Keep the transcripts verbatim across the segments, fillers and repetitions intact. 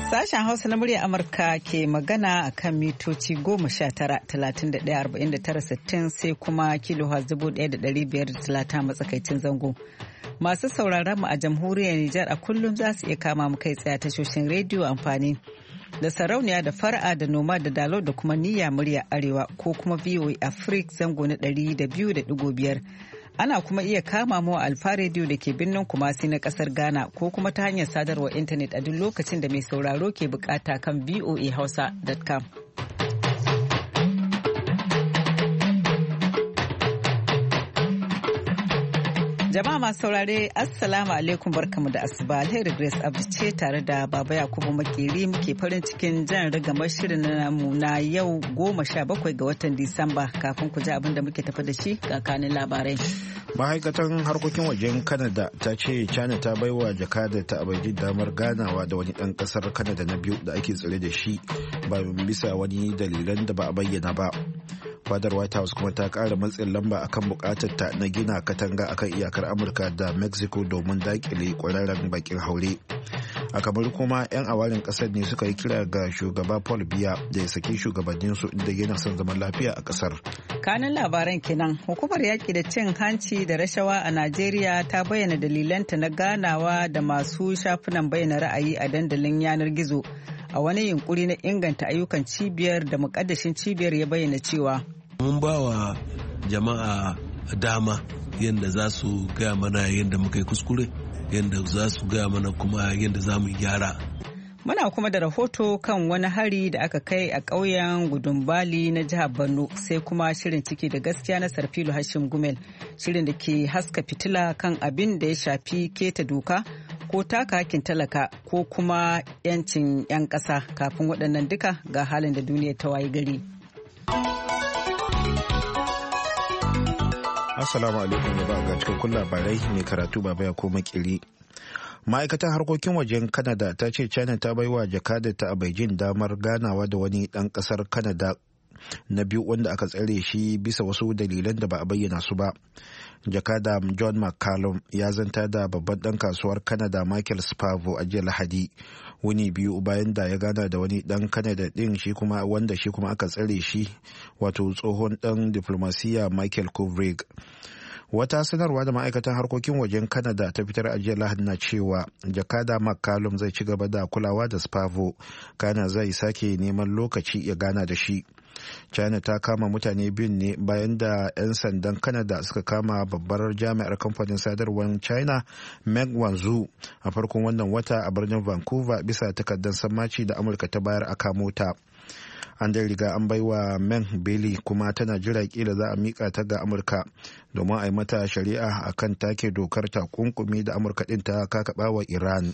Sashen Hausa na murya Amurka ke magana a kan mitoci goma sha tara, talatin da ɗaya, arba'in da tara, sittin sai kuma kilo dubu ɗaya da ɗari biyar da talatin matsakaicin zango. Masu sauraron mu a jamhuriyar Nijar a kullum za su iya kama mu kai tsaye tashoshin rediyo amfani da sarauniya da fara'a da noma da dalo da kuma niyya murya arewa ko kuma V O A Africa zango na ɗari da biyu da ɗigo biyar. Ana kuma iya kama mu a Alfa Radio da ke birnin Kumasi na kasar Ghana ko kuma ta hanyar sadarwar intanet a duk lokacin da mai sauraro ke bukata kan v o a hausa dot com. Jama'a masu saurare Assalamu alaikum barkamu da asuba. Alheri Grace Abdi ce tare da Baba Yakubu Makeri muke farin cikin jan rigamar shirin namu na yau goma sha bakwai ga watan Disamba. Kafin ku ji abin da muke tafi da shi ga kanin labarai. Ma'aikatan harkokin wajen Canada ta ce China ta baiwa jakada ta Abidjan damar ganawa da wani ɗan ƙasar Canada na biyu da ake tsare da shi ba bisa wani dalilan da ba a bayyana ba. Fadar White House kuma ta ƙara matsin lamba akan buƙatar ta na gina katanga akan iyakar Amurka da Mexico domin daƙile ƙwararren bakin haure. A kamar kuma 'yan awarin ƙasar ne suka yi kira ga shugaba Paul Biya da ya saki shugabanninsu inda yana son zaman lafiya a ƙasar. Kanin labaran kenan, hukumar yaƙi da cin hanci da rashawa a Najeriya ta bayyana dalilanta na ganawa da masu shafunan bayyana ra'ayi a dandalin yanar gizo a wani yunkuri na inganta ayyukan cibiyar da muƙaddashin cibiyar ya bayyana cewa mun ba wa jama'a dama yadda za su gaya mana yadda muka yi kuskure, yadda za su gaya mana kuma yadda za mu gyara. Muna kuma da rahoto kan wani hari da aka kai a ƙauyen Gudumbali na jihar Borno, sai kuma shirin ciki da gaskiya na Sarfilu Hashim Gumel, shirin da ke haska fitila kan abin da ya shafi keta doka ko taka hakkin talaka ko kuma 'yancin 'yan ƙasa. Kafin waɗannan duka ga halin da duniya ta wayi gari. Assalamu alaikum da ba ga cikakkun labarai mai karatu Baba ya koma kiri. Ma'aikatan harkokin wajen Canada ta ce China ta baiwa jakadar ta a Beijing damar ganawa da wani ɗan ƙasar Canada na biyu wanda aka tsare shi bisa wasu dalilan da ba a bayyana su ba. Jakada John McCallum ya zanta da babban ɗan kasuwar Canada Michael Spavo a jiya Lahadi, wuni biyu bayan da ya gana da wani ɗan Canada ɗin shi kuma wanda shi kuma aka tsare shi, wato tsohon ɗan diplomasiya Michael Kovrig. Wata sanarwa da ma'aikatan harkokin wajen Canada ta fitar a jiya Lahadi na cewa jakada McCallum zai ci gaba da kulawa da Spavo, kana zai sake neman lokaci ya gana da shi. China ta kama mutane biyun ne bayan da 'yan sandan Canada suka kama babbar jami'ar kamfanin sadarwar China Meng Wanzhou a farkon wannan wata a birnin Vancouver bisa takardar sammaci da Amurka ta bayar a kamo ta. An dai riga an baiwa Meng beli kuma tana jira kila za a mika ta ga Amurka domin a yi mata shari'a akan take dokar takunkumi da Amurka din ta kakaba wa Iran.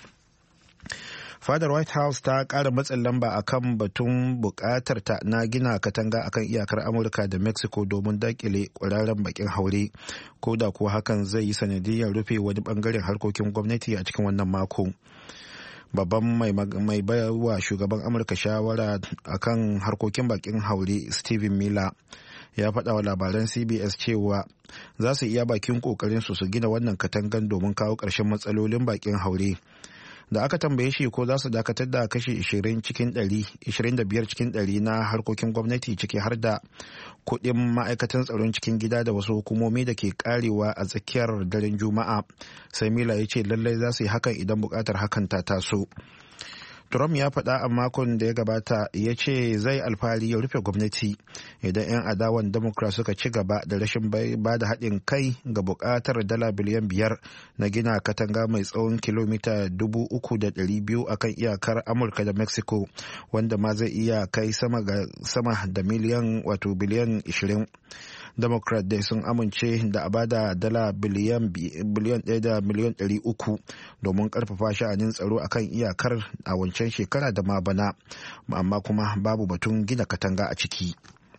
Fadar White House ta ƙara matsin lamba akan batun buƙatar ta na gina katanga akan iyakar Amurka da Mexico domin daƙile ƙwararren bakin haure, ko da kuwa hakan zai yi sanadiyyar rufe wani bangaren harkokin gwamnati a cikin wannan mako. Babban mai baiwa shugaban Amurka shawara akan harkokin bakin haure Stephen Miller ya faɗa wa labaran C B S cewa za su iya bakin ƙoƙarin su su gina wannan katangan domin kawo ƙarshen matsalolin bakin haure. Da aka tambaye shi ko za su dakatar da kashi ishirin cikin ɗari, ishirin da biyar cikin ɗari na harkokin gwamnati ciki har da kuɗin ma'aikatan tsaron cikin gida da wasu hukumomi da ke karewa a tsakiyar daren Juma'a, sai Mila ya ce lallai za su yi hakan idan buƙatar hakan ta taso. Trump ya faɗa a makon da ya gabata ya ce zai alfahari ya rufe gwamnati idan 'yan adawan Democrat suka ci gaba da rashin ba da haɗin kai ga buƙatar dala biliyan biyar na gina katanga mai tsawon kilomita dubu uku da ɗari biyu a kan iyakar Amurka da Mexico, wanda ma zai iya kai sama da miliyan wato biliyan ishirin. Democrat dai sun amince da a bada dala biliyan ɗaya da miliyan ɗari uku domin ƙarfafa sha'anin tsaro akan iyakar a wancan shekara da ma bana, amma kuma babu batun gina katanga a ciki.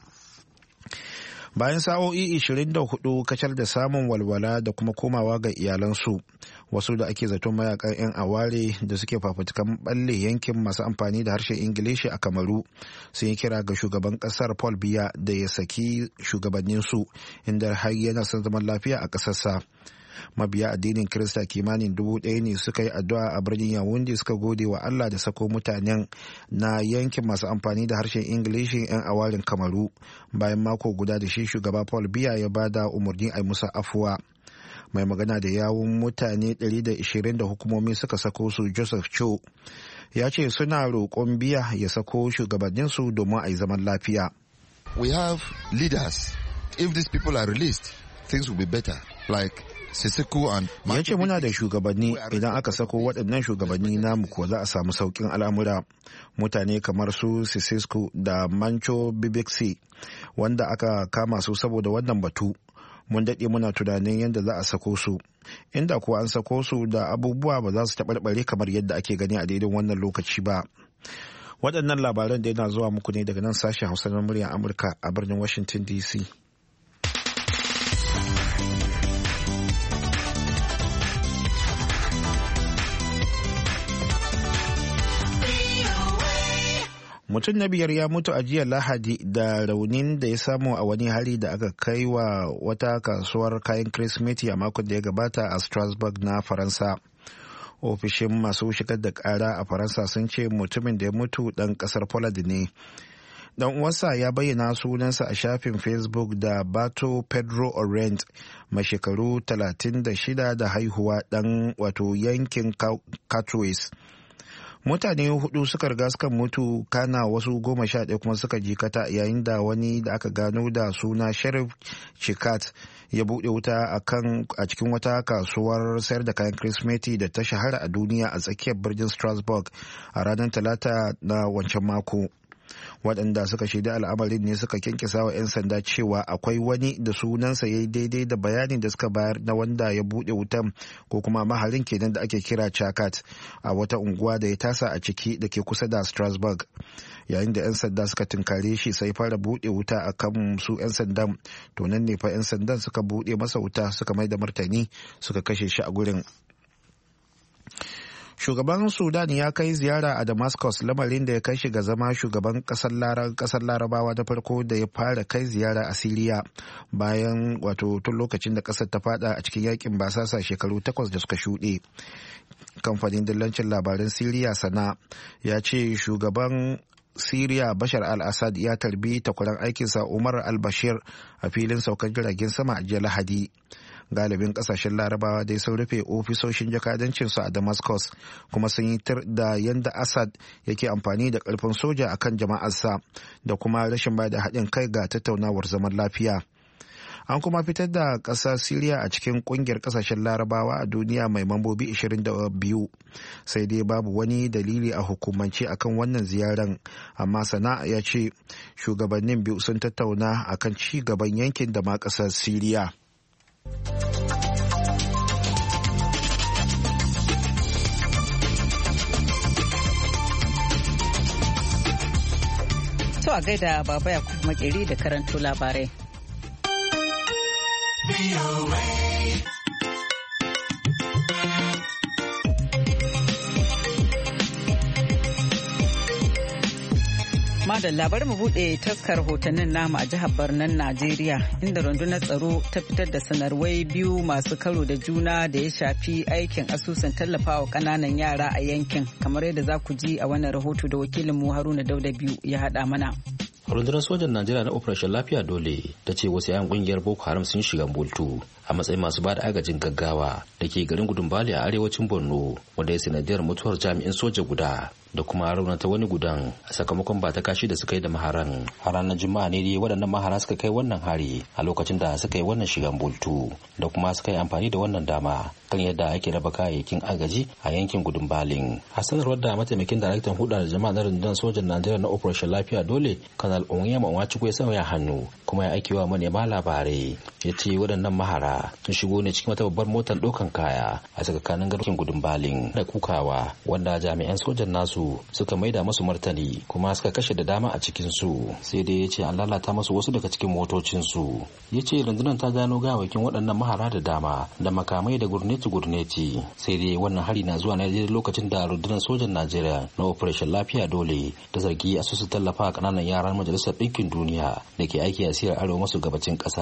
Bayan sa'o'i ishirin da hudu kacal da samun walwala da kuma komawa ga iyalansu, wasu da ake zaton mayakan 'yan aware da suke fafutukan balle yankin masu amfani da harshen Ingilishi a Kamaru sun yi kira ga shugaban kasar Paul Biya da ya saki shugabanninsu inda har yana son zaman lafiya a ƙasarsa. mabiya addinin Kirista kimanin dubu ɗaya ne suka yi addu'a a birnin Yawunde suka gode wa Allah da sako mutanen na yankin masu amfani da harshen Ingilishi 'yan awarin Kamaru bayan mako guda da shi shugaba Paul Biya ya bada umarni a musa afuwa. Mai magana da yawun mutane ɗari da ashirin da hukumomi suka sako su, Joseph Cho, ya ce suna roƙon Biya ya sako shugabanninsu domin a yi zaman lafiya. We have leaders. If these people are released, things will be better. Like ya ce muna da shugabanni, idan aka sako waɗannan shugabanni namu kuwa za a samu sauƙin al'amura. Mutane kamar su Sisisku da Mancho Bibiksi wanda aka kama su saboda wannan batu, mun daɗe muna tunanin yadda za a sako su, inda kuwa an sako su da abubuwa ba za su taɓarɓare kamar yadda ake gani a daidai wannan lokaci ba. Waɗannan labaran da yana zuwa muku ne daga nan sashen Hausa na muryar Amurka a birnin Washington D C. Mutum na biyar ya mutu a jiya Lahadi da raunin da ya samu a wani hari da aka kai wa wata kasuwar kayan Kirsimeti a makon da ya gabata a Strasbourg na Faransa. Ofishin masu shigar da kara a Faransa sun ce mutumin da ya mutu ɗan ƙasar Poland ne. Dan uwansa ya bayyana sunansa a shafin Facebook da Bato Pedro Orent, mai shekaru talatin da shida da haihuwa, ɗan wato yankin Catuis. Mutane hudu suka riga suka mutu, kana wasu goma sha ɗaya kuma suka jikata yayin da wani da aka gano da suna Sheriff Chikat ya buɗe wuta a cikin wata kasuwar sayar da kayan Kirsimeti da ta shahara a duniya a tsakiyar birnin Strasbourg a ranar Talata na wancan mako. Waɗanda suka shaida al'amarin ne suka kyankyasa wa 'yan sanda cewa akwai wani da sunansa ya yi daidai da bayanin da suka bayar na wanda ya buɗe wutan, ko kuma maharin kenan da ake kira Chakat, a wata unguwa da ya tasa a ciki da ke kusa da Strasbourg. Yayin da 'yan sanda suka tunkare shi sai fara buɗe wuta a kan su 'yan sandan, to nan ne fa 'yan sandan suka buɗe masa wuta suka mai da martani suka kashe shi a gurin. Shugaban Sudan ya kai ziyara a Damascus, lamarin da ya kai shi ga zama shugaban kasar Larabawa na farko da ya fara kai ziyara a Siriya bayan wato tun lokacin da kasar ta fada a cikin yakin basasa shekaru takwas da suka shuɗe. Kamfanin dillancin labaran Siriya Sana ya ce shugaban Siriya Bashar al-Assad ya tarbi takwaran aikinsa Umar al-Bashir a filin saukar jiragen sama a jiya Lahadi. Galibin kasashen Larabawa dai sun rufe ofisoshin jakadancinsu a Damascus, kuma sun yi tir da yadda Assad yake amfani da karfin soja akan jama'arsa da kuma rashin ba da haɗin kai ga tattaunawar zaman lafiya. An kuma fitar da ƙasar Siriya a cikin ƙungiyar ƙasashen Larabawa a duniya mai mambobi ashirin da biyu, sai dai babu wani dalili a hukumance akan wannan ziyaran, amma Sana'a ya ce shugabannin biyu sun tattauna akan ci gaban yankin da ma ƙasar Siriya. To a gaida Baba Yakubu Makeri da karanto labarai. Madalla, bari mu bude taskar hotonnin namu a jihar Barnan Najeriya, inda rundunar tsaro ta fitar da sanarwai biyu masu karo da juna da ya shafi aikin asusun tallafawa kananan yara a yankin, kamar yadda za ku ji a wannan rahoto da wakilin mu Haruna Dauda biyu ya hada mana. Rundunar sojan Najeriya na Operation Lafiya Dole ta ce wasu 'yan kungiyar Boko Haram sun shiga bultu a matsayin masu bada agajin gaggawa da ke garin Gudunbali a arewacin Borno, wanda ya sanadiyar mutuwar jami'in soja guda da kuma raunata wani gudan a sakamakon ba ta kashi da suka yi da maharan. A ranar Juma'a ne dai waɗannan mahara suka kai wannan hari a lokacin da suka yi wannan shigan bultu da kuma suka yi amfani da wannan dama kan yadda ake raba kayayyakin agaji a yankin Gudunbalin. A sanarwar da mataimakin daraktan hudu da jama'a na rundunar sojan Najeriya na Operation Lafiya Dole, Kanal Onyema Nwachukwu ya sauya hannu kuma ya aikewa manema labarai, ya ce waɗannan mahara sun shigo ne cikin wata babbar motar ɗaukan kaya a tsakanin garkin Gudunbalin da Kukawa, wanda jami'an sojan nasu suka maida masu martani kuma suka kashe da dama a cikin su, sai dai ya ce an lalata masu wasu daga cikin motocin su. Ya ce rundunar ta gano gawakin waɗannan mahara da dama da makamai da gurneti gurneti, sai dai wannan hari na zuwa na lokacin da rundunar sojan Najeriya na Operation Lafiya Dole ta zargi asusun tallafa kananan yaran Majalisar Ɗinkin Duniya da ke aiki a siyar arewa maso gabacin ƙasar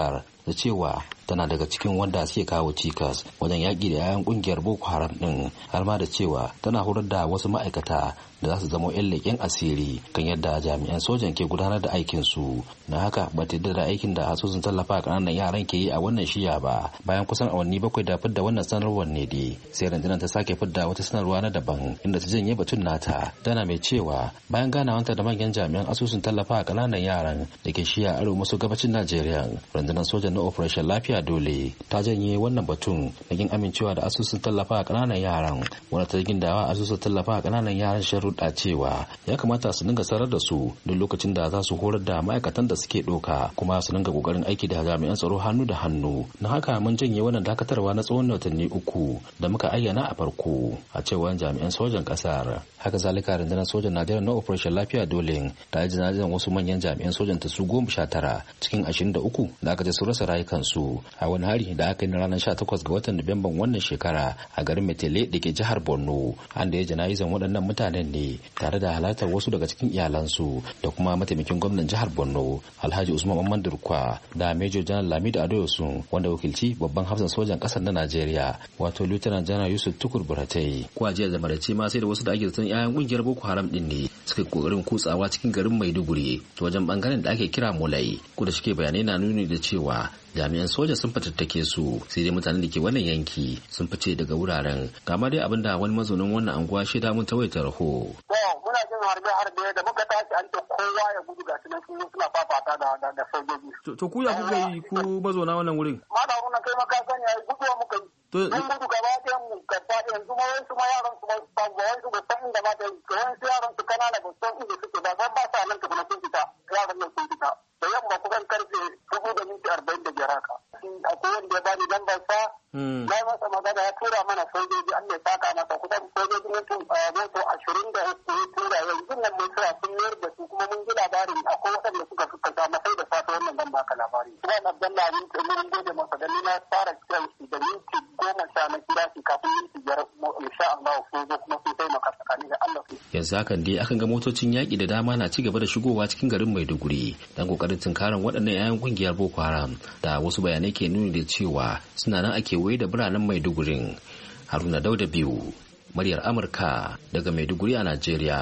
da cewa tana daga cikin wanda suke kawo cikas wajen yaƙi da yayan ƙungiyar Boko Haram ɗin, har ma da cewa tana horar da wasu ma'aikata da za su zama 'yan leƙen asiri kan yadda jami'an sojan ke gudanar da aikinsu. Na haka ba ta da aikin da asusun tallafa ƙananan yaran ke yi a wannan shiya ba. Bayan kusan awanni bakwai da fidda wannan sanarwar ne dai sai rundunar ta sake fidda wata sanarwa na daban inda ta janye batun nata, tana mai cewa bayan ganawanta da manyan jami'an asusun tallafa ƙananan yaran da ke shiya arewa maso gabacin Najeriya, rundunar sojan na Operation Lafiya Dole ta janye wannan batun da kin amincewa da asusun tallafa ƙananan yaran, wanda ta gindawa asusun tallafa ƙananan yaran sharuɗa cewa ya kamata su dinga sanar da su duk lokacin da za su horar da ma'aikatan da suke ɗauka, kuma su dinga ƙoƙarin aiki da jami'an tsaro hannu da hannu. Na haka mun janye wannan dakatarwa na tsawon watanni uku da muka ayyana a farko a cewar jami'an sojan ƙasar. Haka zalika rundunar sojan Najeriya na Operation Lafiya Dole ta yi jana'izar wasu manyan jami'an sojan ta su goma sha tara cikin ashirin da uku da aka ce su rasa rayukansu a wani hari da aka yi na ranar sha takwas ga watan Nuwamban wannan shekara a garin Metele da ke jihar Borno. An da ya jana'izar waɗannan mutanen ne tare da halartar wasu daga cikin iyalansu da kuma mataimakin gwamnan jihar Borno Alhaji Usman Mamman Durkwa da Major General Lamido Adeosun wanda wakilci babban hafsan sojan ƙasar na Najeriya wato Lieutenant General Yusuf Tukur Buratai. Ko a jiya da marace ma sai da wasu da ake zaton yayan kungiyar Boko Haram din ne suka kokarin kutsawa cikin garin Maiduguri to wajen bangaren da ake kira Mulai, ko da shike bayanai na nuni da cewa jami'an soja sun fatattake su, sai dai mutanen da ke wannan yanki sun fice daga wuraren. Kama dai abinda wani mazaunin wannan anguwa shaida mun tawaita raho. Muna jin harbe-harbe da muka tashi an ce kowa ya gudu ga sunan sun suna fafata da da sojoji. To ku ya kuka yi ku mazauna wannan wurin? Mata wannan kai maka sani ai guduwa muka yi. Mun gudu gaba ɗayan mu gaba yanzu ma wasu ma yaran su ba wasu ba san inda ma da wasu yaran su kanana ba san inda suke ba san ba sa nan tukuna sun fita yaran nan sun fita. Da yamma kusan karfe hudu da minti arba'in da biyar haka. Akwai wanda ya bani lambar sa. Na yi masa magana ya tura mana sojoji an ne saka masa kusan sojoji mutum moto ashirin da uku ya tura yanzu nan mun tura sun mayar da su kuma mun ji labarin akwai waɗanda suka suka sa masai da safe wannan zan baka labari. Kuma na Abdallah mun ce mun gode masa da ni na fara kiran shi da minti goma sha na kira shi kafin minti biyar insha Allah sun zo kuma sun taimaka tsakanin da Allah. Yanzu hakan dai akan ga motocin yaƙi da dama na ci gaba da shigowa cikin garin Maiduguri dan kokarin tunkaran waɗannan 'ya'yan kungiyar Boko Haram da wasu bayanai ke nuni da cewa suna nan ake waye da biranen Maidugurin. Haruna Dauda biyu, muryar Amurka daga Maiduguri a Najeriya.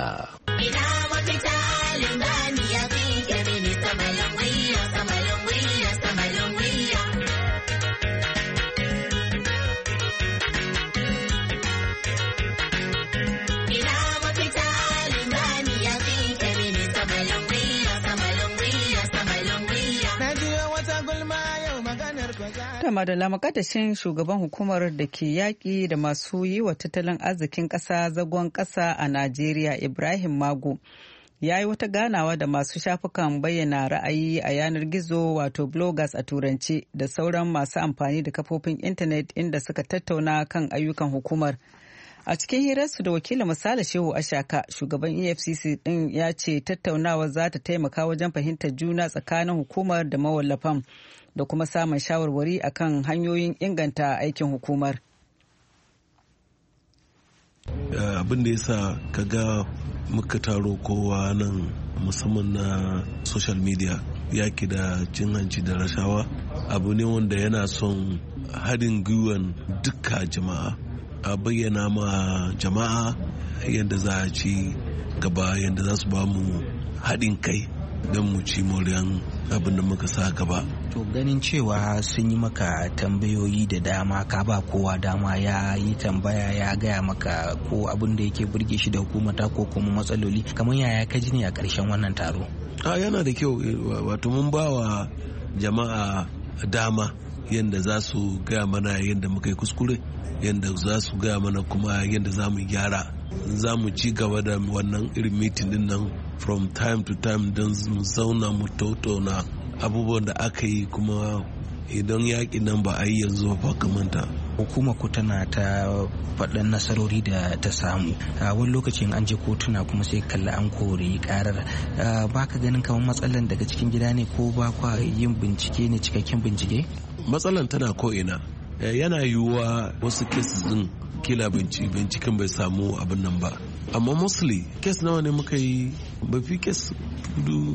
Tama da lamakadashin shugaban hukumar da ke yaƙi da masu yi wa tattalin arzikin ƙasa zagon ƙasa a Najeriya Ibrahim Magu ya yi wata ganawa da masu shafukan bayyana ra'ayi a yanar gizo wato bloggers a turanci da sauran masu amfani da kafofin intanet inda suka tattauna kan ayyukan hukumar. A cikin hirarsu da wakilin misali Shehu Ashaka, shugaban E F C C din ya ce tattaunawa za ta taimaka wajen fahimtar juna tsakanin hukumar da mawallafan da kuma samun shawarwari akan hanyoyin inganta aikin hukumar. Abin da ya sa ka ga muka taro kowa nan musamman na social media yaki da cin hanci da rashawa abu ne wanda yana son haɗin gwiwan duka jama'a, a bayyana ma jama'a yadda za a ci gaba, yadda za su ba mu haɗin kai don mu ci moriyan abin da muka sa gaba. To ganin cewa sun yi maka tambayoyi da dama, ka ba kowa dama ya yi tambaya ya gaya maka ko abin da yake burge shi da hukumata ko kuma matsaloli, kamar yaya ka ji ne a ƙarshen wannan taro? A yana da kyau, wato mun ba wa jama'a dama yadda za su gaya mana yadda muka yi kuskure, yadda za su gaya mana kuma yadda za mu gyara. Za mu ci gaba da wannan irin mitin din nan from time to time don mu zauna mu tattauna abubuwan da aka yi, kuma idan yaƙi nan ba a yi yanzu ba kamanta. Hukumar ku tana ta faɗin nasarori da ta samu, a wani lokacin an je kotuna kuma sai kalla an kori karar. Ba ka ganin kamar matsalan daga cikin gida ne ko ba kwa yin bincike ne, cikakken bincike? Matsalan tana ko'ina, yana yiwuwa wasu cases din kila binciken bai samu abin nan ba, amma mostly kes nawa ne muka yi, ba fi kes hudu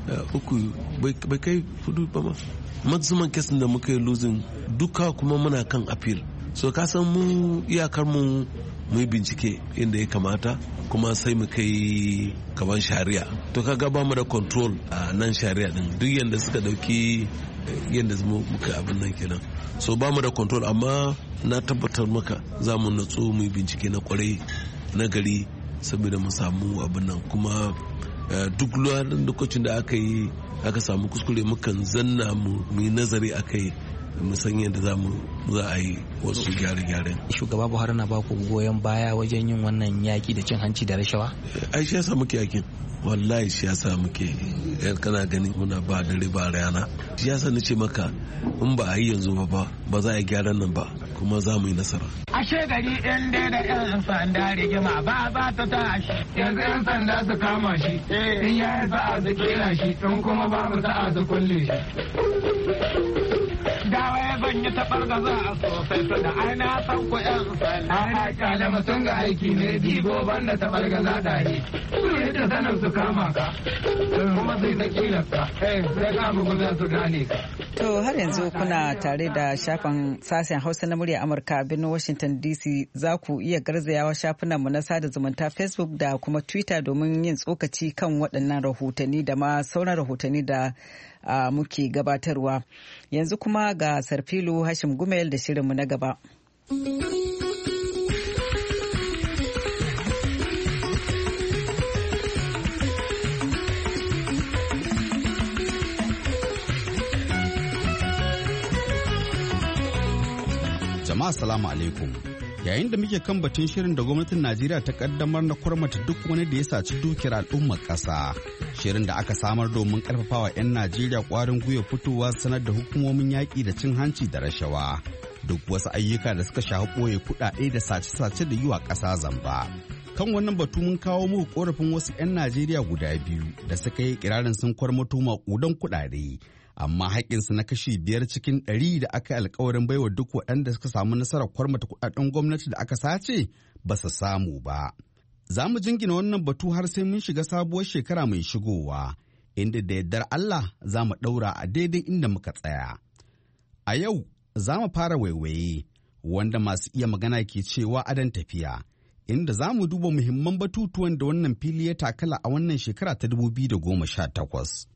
uku bai kai fudu ba ma maximum kesin da muka yi losing duka kuma muna kan appeal. So ka san mu iyakar mu mu yi bincike inda ya kamata kuma sai mu kai gaban shari'a. To kaga ba mu da control a nan shari'a din duk yanda suka dauki yanda muka abin nan kenan. So ba mu da control amma na tabbatar maka za mu natsu mu yi bincike na kwarai na gari saboda mu samu abin nan kuma duk lokacin da aka yi aka samu kuskure mukan zanna mu yi nazari aka yi musan yadda za mu za a yi wasu gyare-gyaren. Shugaba Buhari na ba ku goyon baya wajen yin wannan yaƙi da cin hanci da rashawa? Ai shi yasa muke yakin. Wallahi shi yasa muke yan kana ganin muna ba dare ba rana. Shi yasa nace maka in ba a yi yanzu ba ba za a yi gyaran nan ba kuma za mu yi nasara. Ashe gari ɗin dai da ƴan sanda rigima ba ba ta tashi. Yanzu ƴan sanda su kama shi. In ya yi sa'a su kera shi in kuma ba mu sa'a su kulle shi. Dawa ya banye taɓar da za a sosai su da aina san ku ƴan sanda. Ana kyale mutum ga aiki ne dibo banda taɓar ga za ta yi. Su yadda sanin su kama ka. Kuma sai ta kila ka. Sai ka bugu za su gane ka. To har yanzu kuna tare da shafin sashen Hausa na murya Amurka birnin Washington D C. Za ku iya garzayawa shafinanmu na sada zumunta Facebook da kuma Twitter domin yin tsokaci kan waɗannan rahotanni da ma sauran rahotanni da uh, muke gabatarwa. Yanzu kuma ga Sarfilu Hashim Gumel da shirinmu na gaba. Jama'a salamu alaikum. Yayin da muke kan batun shirin da gwamnatin Najeriya ta kaddamar na kurmata duk wani da ya saci dukiyar al'ummar ƙasa. Shirin da aka samar domin karfafawa 'yan Najeriya ƙwarin gwiwa fitowa sanar da hukumomin yaƙi da cin hanci da rashawa. Duk wasu ayyuka da suka shafi ɓoye kuɗaɗe da sace-sace da yi wa ƙasa zamba. Kan wannan batu mun kawo muku ƙorafin wasu 'yan Najeriya guda biyu da suka yi kirarin sun kwarmato maƙudan kuɗaɗe. Amma haƙƙinsu na kashi biyar cikin ɗari da aka yi alkawarin baiwa duk waɗanda suka samu nasarar kwarmata kuɗaɗen gwamnati da aka sace ba su samu ba. Za mu jingina wannan batu har sai mun shiga sabuwar shekara mai shigowa, inda da yardar Allah za mu ɗaura a daidai inda muka tsaya. A yau za mu fara waiwaye, wanda masu iya magana ke cewa adon tafiya, inda za mu duba muhimman batutuwan da wannan fili ya takala a wannan shekara ta dubu biyu da goma sha takwas.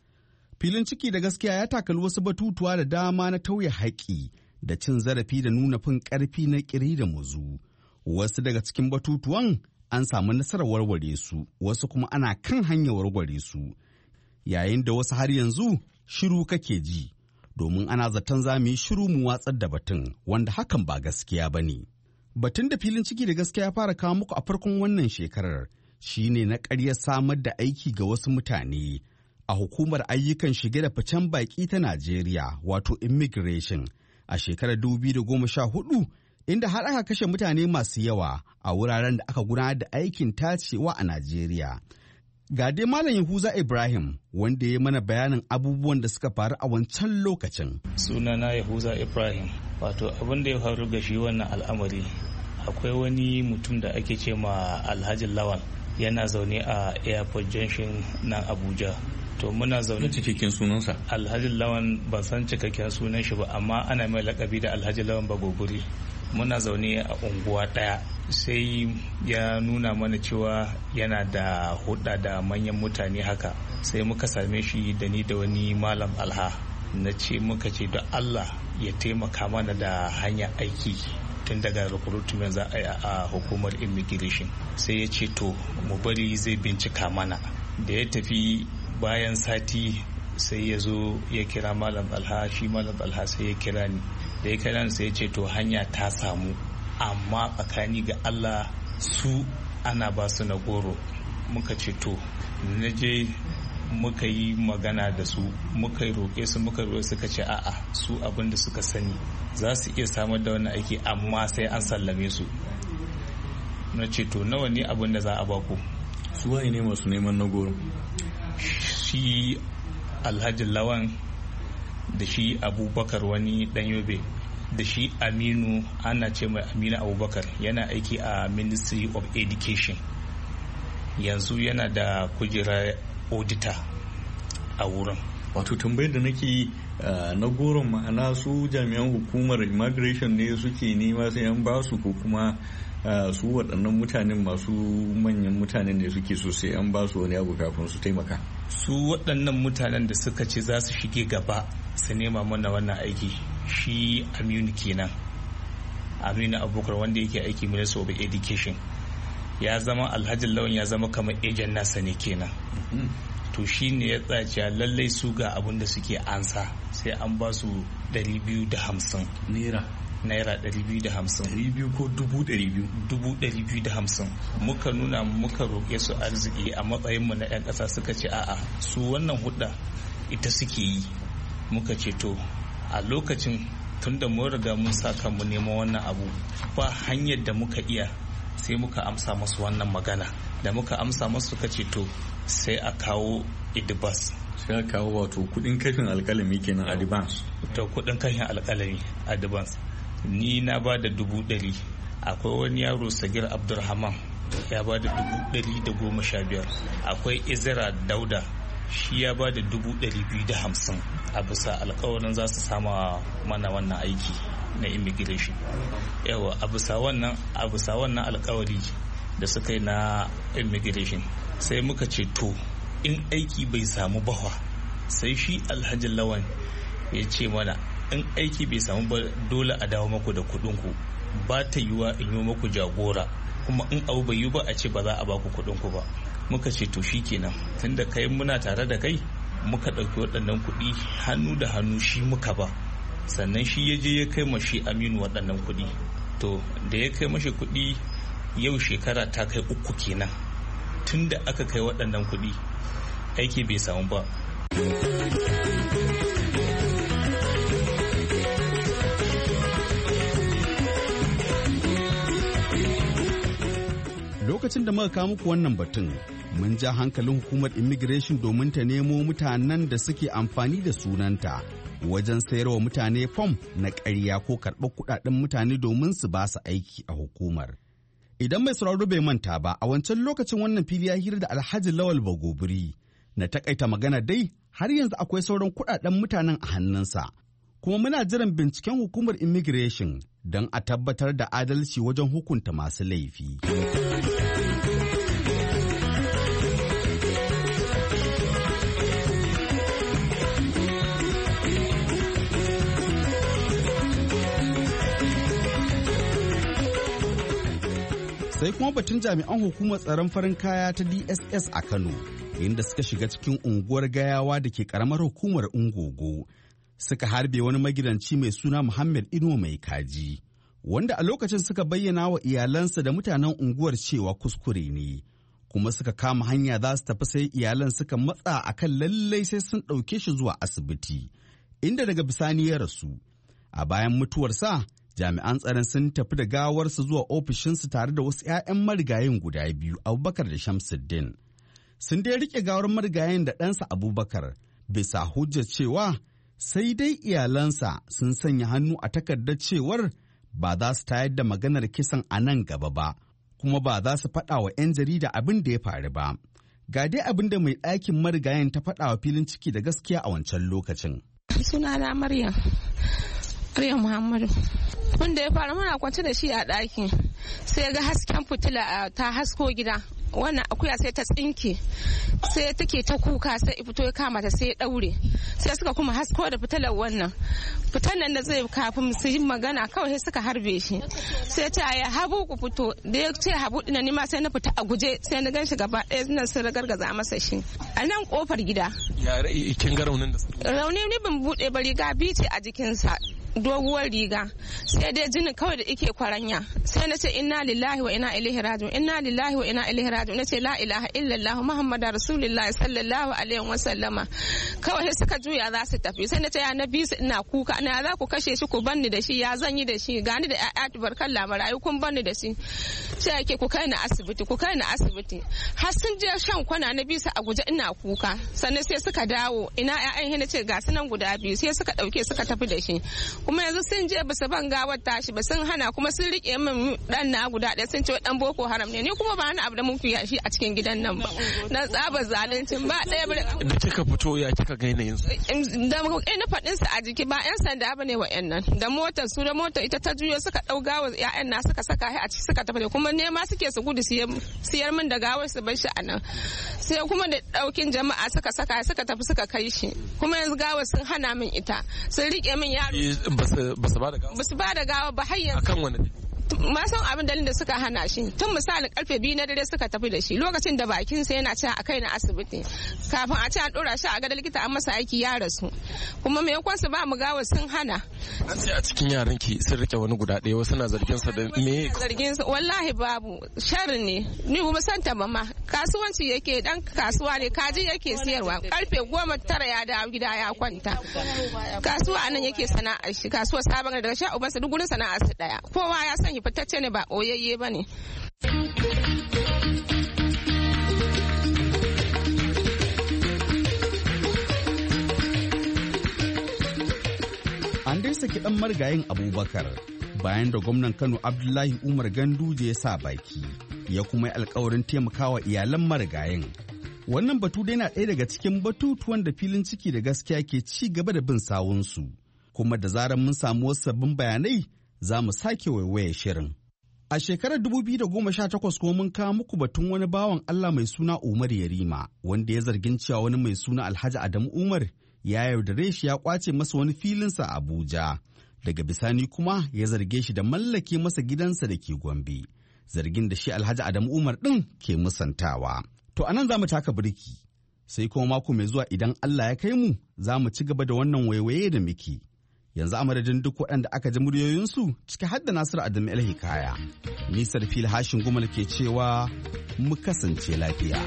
Filin ciki da gaskiya ya takali wasu batutuwa da dama na tauye haƙƙi da cin zarafi da nuna fin ƙarfi na ƙiri da muzu. Wasu daga cikin batutuwan an samu nasarar warware su, wasu kuma ana kan hanyar warware su. Yayin da wasu har yanzu shiru kake ji, domin ana zaton za mu yi shiru mu watsar da batun, wanda hakan ba gaskiya ba ne. Batun da filin ciki da gaskiya ya fara kawo muku a farkon wannan shekarar shine na ƙaryar samar da aiki ga wasu mutane a hukumar ayyukan shige da ficen baƙi ta Najeriya, wato immigration, a shekarar dubu biyu da goma sha hudu, inda har aka kashe mutane masu yawa a wuraren da aka gudanar da aikin tacewa a Najeriya. Ga dai Malam Yahuza Ibrahim wanda ya mana bayanin abubuwan da suka faru a wancan lokacin. Sunana Yahuza Ibrahim, wato abin da ya faru ga shi wannan al'amari, akwai wani mutum da ake ce ma Alhaji Lawan, yana zaune a Airport Junction nan Abuja. To muna zaune cikakken sunansa Alhaji Lawan, ban san cikakken sunan shi ba, amma ana mai lakabi da Alhaji Lawan Bagoguri. Muna zaune a unguwa daya, sai ya nuna mana cewa yana da hudda da manyan mutane haka. Sai muka same shi da ni da wani Malam Alha, na ce muka ce da Allah ya taimaka mana da hanyar aiki tun daga recruitment za a yi a hukumar immigration. Sai ya ce to mu bari zai bincika mana. Da ya tafi bayan sati sai ya zo ya kira Malam Alha, shi Malam Alha sai ya kira ni. Da ya kira ni sai ya ce to hanya ta samu, amma tsakani ga Allah su ana ba su na goro. Muka ce to na je muka yi magana da su, muka yi roƙe su, muka roƙe suka ce a'a su abin da suka sani za su iya samar da wani aiki amma sai an sallame su. Na ce to nawa ne abin da za a baku? Su waye ne masu neman na goro? Shi Alhaji Lawan da shi Abubakar wani dan Yobe, da shi Aminu, ana ce mai Aminu Abubakar, yana aiki a Ministry of Education, yanzu yana da kujerar auditor. a wurin. Wato tambayar da nake na goron ma'ana su jami'an hukumar immigration ne suke nema sai an ba su, ko kuma su waɗannan mutanen masu manyan mutanen da suke so sai an ba su wani abu kafin su taimaka? Su waɗannan mutanen da suka ce za su shige gaba su nema mana wannan aiki shi Aminu kenan, Aminu Abubakar, wanda yake aiki Ministry of Education. Ya zama Alhaji Lawan ya zama kamar ejen nasa ne kenan. To shi ne ya tsaci lallai su ga abin da suke ansa sai an ba su ɗari biyu da hamsin naira naira ɗari biyu da hamsin ɗari biyu ko dubu ɗari biyu dubu ɗari biyu da hamsin. Muka nuna muka roƙe su arziki a matsayinmu na 'yan ƙasa, suka ce a'a su wannan hudda ita suke yi. Muka ce to a lokacin tunda mun riga mun sa kanmu neman wannan abu ba hanyar da muka iya, sai muka amsa masu wannan magana. Da muka amsa masu suka ce to sai a kawo idibas, sai a kawo wato kudin kashin alkalami kenan advance. To kudin kashin alkalami advance ni na ba da dubu ɗari, akwai wani yaro Sagir Abdulrahman ya ba da dubu ɗari da goma sha biyar, akwai Izra Dauda shi ya ba da dubu ɗari biyu da hamsin a bisa alkawarin za su sama mana wannan aiki na immigration. Yawa a bisa wannan a bisa wannan alkawari da suka yi na immigration sai muka ce to in aiki bai samu bahwa, sai shi Alhaji Lawan ya ce mana in aiki bai samu ba dole a dawo maku da kuɗinku, ba ta yiwa in yi maku jagora, kuma in abu bai yi ba a ce ba za a baku kuɗinku ba. Muka ce to shi kenan tunda kai muna tare da kai, muka ɗauki waɗannan kuɗi hannu da hannu shi muka ba, sannan shi ya je ya kai mashi Aminu waɗannan kuɗi. To da ya kai mashi kuɗi yau shekara ta kai uku kenan tun da aka kai waɗannan kuɗi aiki bai samu ba. Lokacin da muka kawo muku wannan batun mun ja hankalin hukumar immigration domin ta nemo mutanen da suke amfani da sunanta wajen sayarwa mutane fom na ƙarya ko karɓar kuɗaɗen mutane domin su ba su aiki a hukumar. Idan mai sauraro bai manta ba, a wancan lokacin wannan fili ya hira da Alhaji Lawal Bagobiri na takaita magana dai har yanzu akwai sauran kuɗaɗen mutanen a hannunsa. Kuma muna jiran binciken hukumar immigration don a tabbatar da adalci wajen hukunta masu laifi. Sai kuma batun jami'an hukumar tsaron farin kaya ta D S S a Kano, inda suka shiga cikin unguwar Gayawa da ke karamar hukumar Ungogo, suka harbe wani magidanci mai suna Muhammad Ino Mai Kaji, wanda a lokacin suka bayyana wa iyalansa da mutanen unguwar cewa kuskure ne, kuma suka kama hanya za su tafi, sai iyalan suka matsa akan lallai sai sun ɗauke shi zuwa asibiti, inda daga bisani ya rasu. A bayan mutuwarsa, jami'an tsaron sun tafi da gawarsa zuwa ofishinsu tare da wasu 'ya'yan marigayin guda biyu, Abubakar da Shamsuddin. Sun dai rike gawar marigayin da ɗansa Abubakar bisa hujjar cewa sai dai iyalansa sun sanya hannu a takardar cewar ba za su tayar da maganar kisan a nan gaba ba, kuma ba za su faɗa wa 'yan jarida abin da ya faru ba. Ga dai abin da mai ɗakin marigayin ta faɗa wa Filin Ciki da Gaskiya a wancan lokacin. Sunana Maryam. Maryam Muhammadu. Wanda ya fara muna kwance da shi a ɗaki sai ga hasken fitila ta hasko gida, wannan akuya sai ta tsinke, sai take ta kuka, sai fito ya kama ta sai ya daure, sai suka kuma hasko da fitilar wannan fitan nan da zai kafin su yi magana kawai sai suka harbe shi, sai ta ya habu ku fito, da ya ce habu dinan ni ma sai na fita a guje, sai na ganshi gaba ɗaya nan sun ragargaza masa shi a nan kofar gida. Ya kin ga raunin da rauni ni ban bude ba, riga bice a jikinsa, doguwar riga, sai dai jini kawai da ike kwaranya, sai na ce inna lillahi wa inna ilaihi raji'un, inna lillahi wa inna ilaihi raji'un, nace la ilaha illallah muhammadar rasulullahi sallallahu alaihi wa sallama. Kawai suka juya za su tafi, sai na ce ya nabi su ina kuka, na za ku kashe shi ku banni da shi, ya zan yi da shi, gani da ƴaƴa tubarkan lamarayu kun banni da shi, sai yake ku kai na asibiti, ku kai na asibiti. Har sun je shan kwana na bisa a guje ina kuka, sannan sai suka dawo, ina ƴaƴan hin ce ga sunan guda biyu, sai suka dauke suka tafi da shi. Kuma yanzu sun je basu ban gawar tashi ba, sun hana, kuma sun rike min dan na guda ɗaya, sun ce dan boko haram ne, ni kuma ba hana abu da mun tafiya shi a cikin gidan nan ba na tsaba zaluncin ba ɗaya. Da kika fito ya kika ga yanayin su? Da ina faɗin su a jiki ba yan sanda bane wa'annan da motar su da motar ita ta juyo suka ɗau gawar ƴaƴan na suka saka shi a ciki suka tafi kuma nema suke su gudu siyar min da gawar su bar shi a nan sai kuma da ɗaukin jama'a suka saka suka tafi suka kai shi kuma yanzu gawar sun hana min ita sun rike min yaro. Ba su ba da gawa? Ba su ba da gawa ba har yanzu. Akan wani? Ma san abin dalilin da suka hana shi tun misalin karfe biyu na dare suka tafi da shi lokacin da bakin sa yana cewa a kai na asibiti kafin a ce an dora shi a gadon likita an masa aiki ya rasu kuma me yakon su ba mu gawa sun hana. An ce a cikin yaran ki sun rike wani guda ɗaya wasu na zargin sa da me? Zargin sa wallahi babu sharri ne ni ba san ta ba ma kasuwanci yake dan kasuwa ne kaji yake siyarwa karfe goma tara ya dawo gida ya kwanta kasuwa anan yake sana'ar shi kasuwa sabon daga sha ubansa duk gurin sana'ar su daya kowa ya san fitacce ne ba oyayye ba ne. An dai saki ɗan marigayin Abubakar bayan da gwamnan Kano Abdullahi Umar Ganduje ya sa baki ya kuma yi alkawarin taimakawa iyalan marigayin. Wannan batu dai na ɗaya daga cikin batutuwan da filin ciki da gaskiya ke ci gaba da bin sawunsu. Kuma da zarar mun samu wasu sabbin bayanai za mu sake waiwaye shirin. A shekarar dubu biyu da goma sha takwas kuma mun kawo muku batun wani bawan Allah mai suna Umar Yarima wanda ya zargin cewa wani mai suna Alhaji Adamu Umar ya yaudare shi ya kwace masa wani filinsa a Abuja. Daga bisani kuma ya zarge shi da mallake masa gidansa da ke Gombe. Zargin da shi Alhaji Adamu Umar ɗin ke musantawa. To anan za mu taka birki. Sai kuma mako mai zuwa idan Allah ya kai mu za mu ci gaba da wannan waiwaye da muke. Yanzu a madadin duk waɗanda aka ji muryoyinsu ciki har da Nasiru Adamu El Hikaya. Nisar fil hashin gumal ke cewa mu kasance lafiya.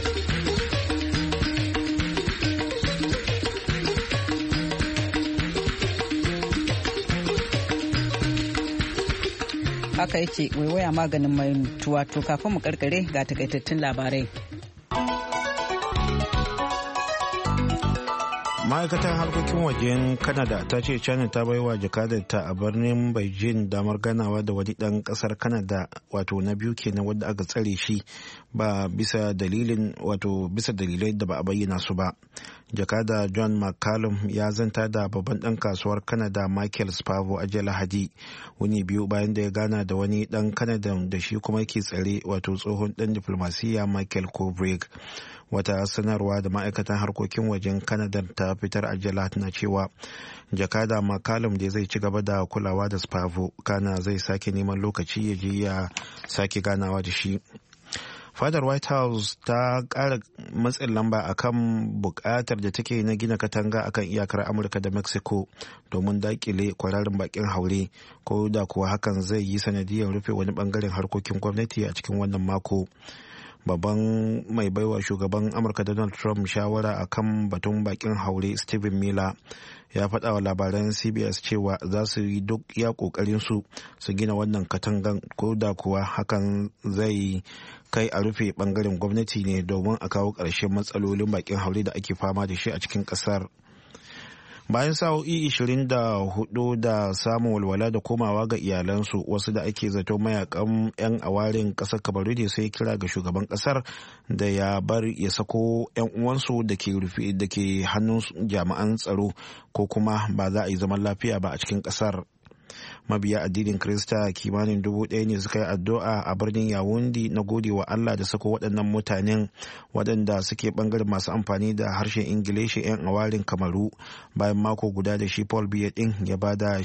Haka yake waiwaya maganin mai tuwa to kafin mu karkare ga takaitattun labarai. ma'aikatar harkokin wajen canada ta ce china ta baiwa jakadarta a birnin beijing damar ganawa da wani dan kasar canada wato na biyu kenan wanda aka tsare shi ba bisa dalilin wato bisa dalilai da ba a bayyana su ba. Jakada John McCallum ya zanta da babban dan kasuwar canada Michael Spavo a jiya Lahadi wani biyu bayan da ya gana da wani dan canada da shi kuma ke tsare wato tsohon dan diplomasiya Michael Kovrig. Wata sanarwa da ma'aikatan harkokin wajen canada ta fitar a jiya Lahadi na cewa jakada McCallum da zai ci gaba da kulawa da Spavo kana zai sake neman lokaci ya je ya sake ganawa da shi. Fadar White House ta ƙara matsin lamba akan buƙatar da take na gina katanga akan iyakar Amurka da Mexico domin daƙile kwararin bakin haure, ko da kuwa hakan zai yi sanadiyar rufe wani bangaren harkokin gwamnati a cikin wannan mako. Babban mai baiwa shugaban Amurka Donald Trump shawara akan batun bakin haure Stephen Miller ya faɗa wa labaran C B S cewa za su yi duk ya ƙoƙarin su su gina wannan katangan, ko da kuwa hakan zai kai a rufe bangaren gwamnati ne domin a kawo ƙarshen matsalolin bakin haure da ake fama da shi a cikin ƙasar. Bayan sa'o'i ishirin da hudu da samun walwala da komawa ga iyalansu, wasu da ake zato mayakan 'yan awarin ƙasar Kamaru ne sai kira ga shugaban ƙasar da ya bar ya sako 'yan uwansu da ke rufe da ke hannun jami'an tsaro, ko kuma ba za a yi zaman lafiya ba a cikin ƙasar. Mabiya addinin Kirista kimanin dubu ɗaya ne suka yi addu'a a birnin Yawundi na gode wa Allah da sako waɗannan mutanen waɗanda suke ɓangaren masu amfani da harshen Ingilishi 'yan awarin Kamaru, bayan mako guda da shi Paul Biya ɗin ya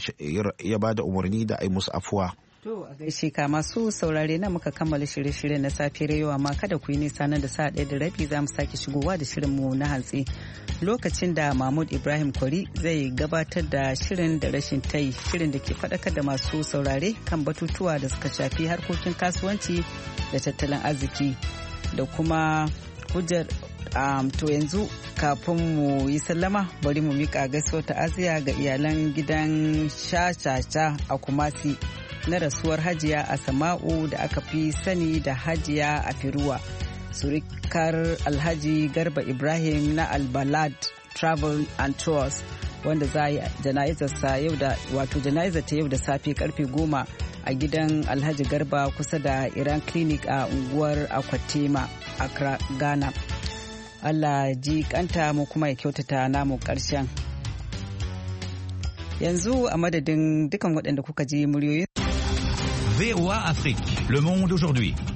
ba da umarni da a yi musu afuwa. To a gaishe ka masu saurare na muka kammala shirye-shirye na safiyar yau, amma kada ku yi nisa nan da sa ɗaya da rabi za mu sake shigowa da shirinmu na hantsi. Lokacin da Mahmud Ibrahim Kwari zai gabatar da shirin da rashin tayi, shirin da ke faɗakar da masu saurare kan batutuwa da suka shafi harkokin kasuwanci da tattalin arziki da kuma hujjar. Um, to yanzu kafin mu yi sallama bari mu miƙa gaisuwar ta'aziyya ga iyalan gidan sha-sha-sha a Kumasi na rasuwar Hajiya Asama'u da aka fi sani da Hajiya Afiruwa, surikar Alhaji Garba Ibrahim na Albalad Travel and Tours, wanda za a yi jana'izarsa yau da wato jana'izar ta yau da safe karfe goma a gidan Alhaji Garba kusa da Iran Clinic a unguwar Akwatema, Accra, Ghana. Allah ji kanta mu kuma ya kyautata namu ƙarshen. Yanzu a madadin dukan waɗanda kuka ji muryoyin. V O A Afrique, le monde aujourd'hui.